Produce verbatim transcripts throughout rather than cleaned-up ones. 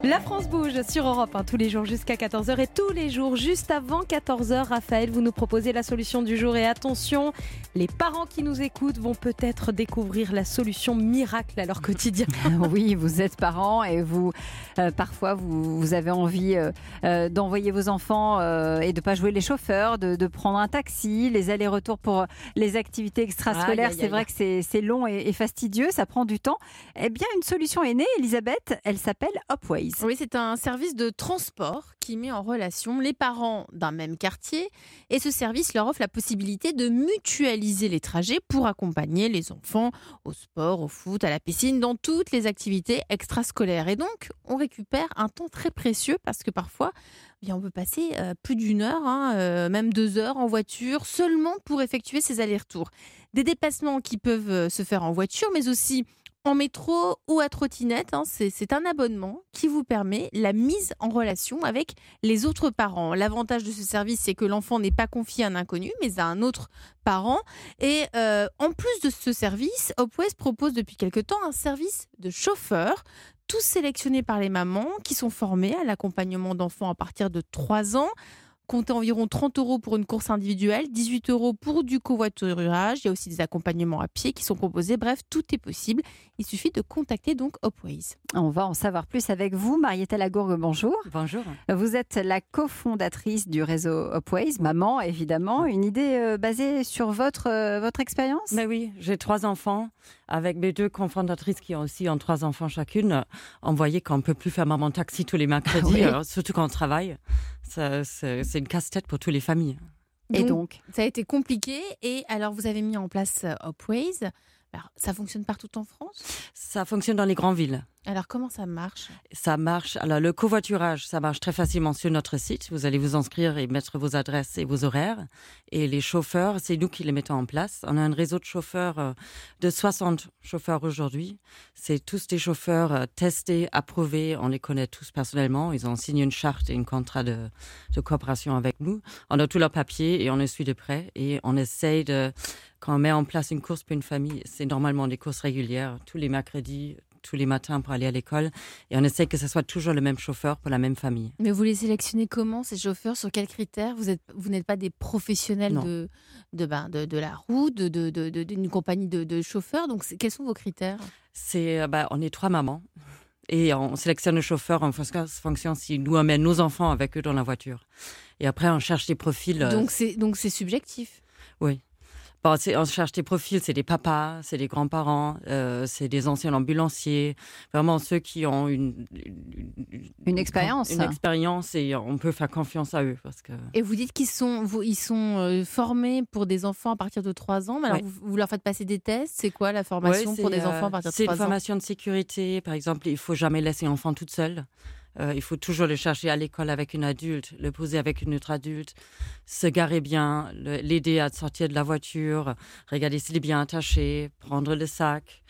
La France bouge sur Europe un tous les jours jusqu'à quatorze heures et tous les jours juste avant quatorze heures, Raphaël, vous nous proposez la solution du jour et attention, les parents qui nous écoutent vont peut-être découvrir la solution miracle à leur quotidien. Oui, vous êtes parents et vous, euh, parfois vous, vous avez envie euh, euh, d'envoyer vos enfants euh, et de ne pas jouer les chauffeurs, de, de prendre un taxi, les allers-retours pour les activités extrascolaires, aïe, aïe, aïe. C'est vrai que c'est, c'est long et, et fastidieux, ça prend du temps. Eh bien, une solution est née, Elisabeth, elle s'appelle Hopways. Oui, c'est un service de transport qui met en relation les parents d'un même quartier et ce service leur offre la possibilité de mutualiser les trajets pour accompagner les enfants au sport, au foot, à la piscine, dans toutes les activités extrascolaires. Et donc, on récupère un temps très précieux parce que parfois, eh bien, on peut passer euh, plus d'une heure, hein, euh, même deux heures en voiture, seulement pour effectuer ces allers-retours. Des déplacements qui peuvent euh, se faire en voiture, mais aussi en métro ou à trottinette, hein, c'est, c'est un abonnement qui vous permet la mise en relation avec les autres parents. L'avantage de ce service, c'est que l'enfant n'est pas confié à un inconnu, mais à un autre parent. Et euh, en plus de ce service, Hopways propose depuis quelque temps un service de chauffeur, tous sélectionnés par les mamans qui sont formées à l'accompagnement d'enfants à partir de trois ans. Comptez environ trente euros pour une course individuelle, dix-huit euros pour du covoiturage. Il y a aussi des accompagnements à pied qui sont proposés. Bref, tout est possible. Il suffit de contacter donc Hopways. On va en savoir plus avec vous. Marietta Lagourgue, bonjour. Bonjour. Vous êtes la cofondatrice du réseau Hopways, maman évidemment. Une idée euh, basée sur votre, euh, votre expérience ? Mais oui, j'ai trois enfants. Avec mes deux cofondatrices qui ont aussi ont trois enfants chacune, on voyait qu'on ne peut plus faire maman taxi tous les mercredis, oui. euh, surtout quand on travaille. Ça, c'est, c'est une casse-tête pour toutes les familles. Et donc, donc, ça a été compliqué. Et alors, vous avez mis en place Hopways. Alors, ça fonctionne partout en France ? Ça fonctionne dans les grandes villes. Alors, comment ça marche ? Ça marche. Alors, le covoiturage, ça marche très facilement sur notre site. Vous allez vous inscrire et mettre vos adresses et vos horaires. Et les chauffeurs, c'est nous qui les mettons en place. On a un réseau de chauffeurs, de soixante chauffeurs aujourd'hui. C'est tous des chauffeurs testés, approuvés. On les connaît tous personnellement. Ils ont signé une charte et un contrat de, de coopération avec nous. On a tous leurs papiers et on les suit de près. Et on essaye de... Quand on met en place une course pour une famille, c'est normalement des courses régulières, tous les mercredis, tous les matins pour aller à l'école. Et on essaie que ce soit toujours le même chauffeur pour la même famille. Mais vous les sélectionnez comment, ces chauffeurs ? Sur quels critères ? Vous êtes, vous n'êtes pas des professionnels de, de, ben, de, de la route, de, de, de, de, d'une compagnie de, de chauffeurs. Donc, quels sont vos critères ? c'est, ben, On est trois mamans. Et on sélectionne le chauffeur en fonction si nous emmène nos enfants avec eux dans la voiture. Et après, on cherche des profils. Donc, c'est, donc c'est subjectif ? Oui. Bon, c'est, on cherche des profils, c'est des papas, c'est des grands-parents, euh, c'est des anciens ambulanciers, vraiment ceux qui ont une, une, une expérience. Une expérience et on peut faire confiance à eux. Parce que... Et vous dites qu'ils sont, vous, ils sont euh, formés pour des enfants à partir de trois ans, mais alors ouais. vous, vous leur faites passer des tests, c'est quoi la formation ouais, pour des euh, enfants à partir de trois ans ? C'est une formation de sécurité, par exemple, il ne faut jamais laisser l'enfant toute seule. Euh, il faut toujours le chercher à l'école avec une adulte, le poser avec une autre adulte, se garer bien, le, l'aider à sortir de la voiture, regarder s'il est bien attaché, prendre le sac.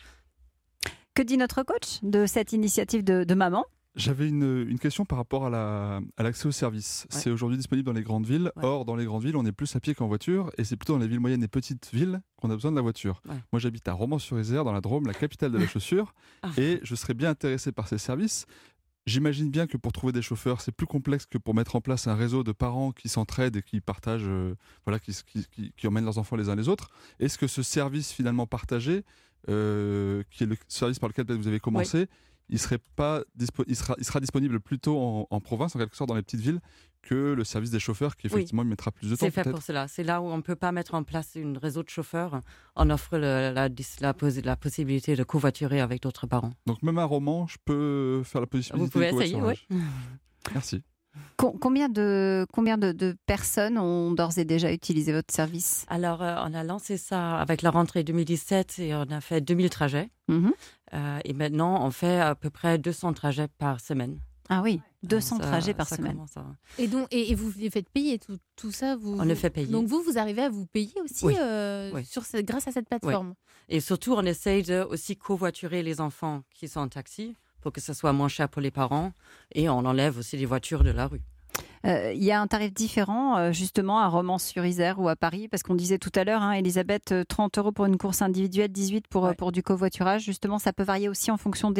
Que dit notre coach de cette initiative de, de maman ? J'avais une, une question par rapport à, la, à l'accès au service. Ouais. C'est aujourd'hui disponible dans les grandes villes. Ouais. Or, dans les grandes villes, on est plus à pied qu'en voiture. Et c'est plutôt dans les villes moyennes et petites villes qu'on a besoin de la voiture. Ouais. Moi, j'habite à Romans-sur-Isère, dans la Drôme, la capitale de la chaussure. Et je serais bien intéressé par ces services. J'imagine bien que pour trouver des chauffeurs, c'est plus complexe que pour mettre en place un réseau de parents qui s'entraident et qui partagent, euh, voilà, qui, qui, qui, qui emmènent leurs enfants les uns les autres. Est-ce que ce service finalement partagé, euh, qui est le service par lequel vous avez commencé, oui. il, serait pas dispo- il, sera, il sera disponible plutôt en, en province, en quelque sorte dans les petites villes, que le service des chauffeurs qui effectivement oui. mettra plus de temps. C'est fait peut-être. Pour cela. C'est là où on ne peut pas mettre en place un réseau de chauffeurs. On offre le, la, la, la possibilité de covoiturer avec d'autres parents. Donc même à Romans, je peux faire la possibilité. Vous pouvez de essayer, oui. Merci. Com- combien de, combien de, de personnes ont d'ores et déjà utilisé votre service ? Alors, euh, on a lancé ça avec la rentrée deux mille dix-sept et on a fait deux mille trajets. Mm-hmm. Euh, et maintenant, on fait à peu près deux cents trajets par semaine. Ah oui, deux cents ça, trajets par ça semaine. À... Et, donc, et, et vous les faites payer tout, tout ça vous, On le fait payer. Donc vous, vous arrivez à vous payer aussi oui. Euh, oui. Sur ce, grâce à cette plateforme. Oui. Et surtout, on essaye de aussi covoiturer les enfants qui sont en taxi pour que ce soit moins cher pour les parents. Et on enlève aussi les voitures de la rue. Il euh, y a un tarif différent euh, justement à Romans-sur-Isère ou à Paris, parce qu'on disait tout à l'heure, hein, Elisabeth, trente euros pour une course individuelle, dix-huit pour, ouais. pour du covoiturage. Justement, ça peut varier aussi en fonction des,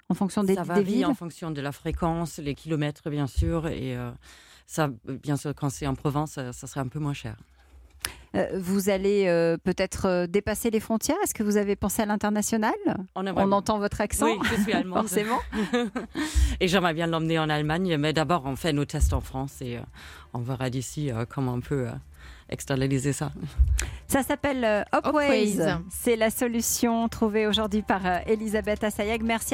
en fonction des, ça des varie villes. En fonction de la fréquence, les kilomètres bien sûr, et euh, ça, bien sûr, quand c'est en Provence, ça, ça serait un peu moins cher. Euh, vous allez euh, peut-être euh, dépasser les frontières. Est-ce que vous avez pensé à l'international ? On, On entend votre accent. Oui, je suis allemande. Forcément. Et j'aimerais bien l'emmener en Allemagne, mais d'abord on fait nos tests en France et euh, on verra d'ici euh, comment on peut euh, externaliser ça. Ça s'appelle euh, Hopways. Hopways. C'est la solution trouvée aujourd'hui par euh, Elisabeth Assayag. Merci.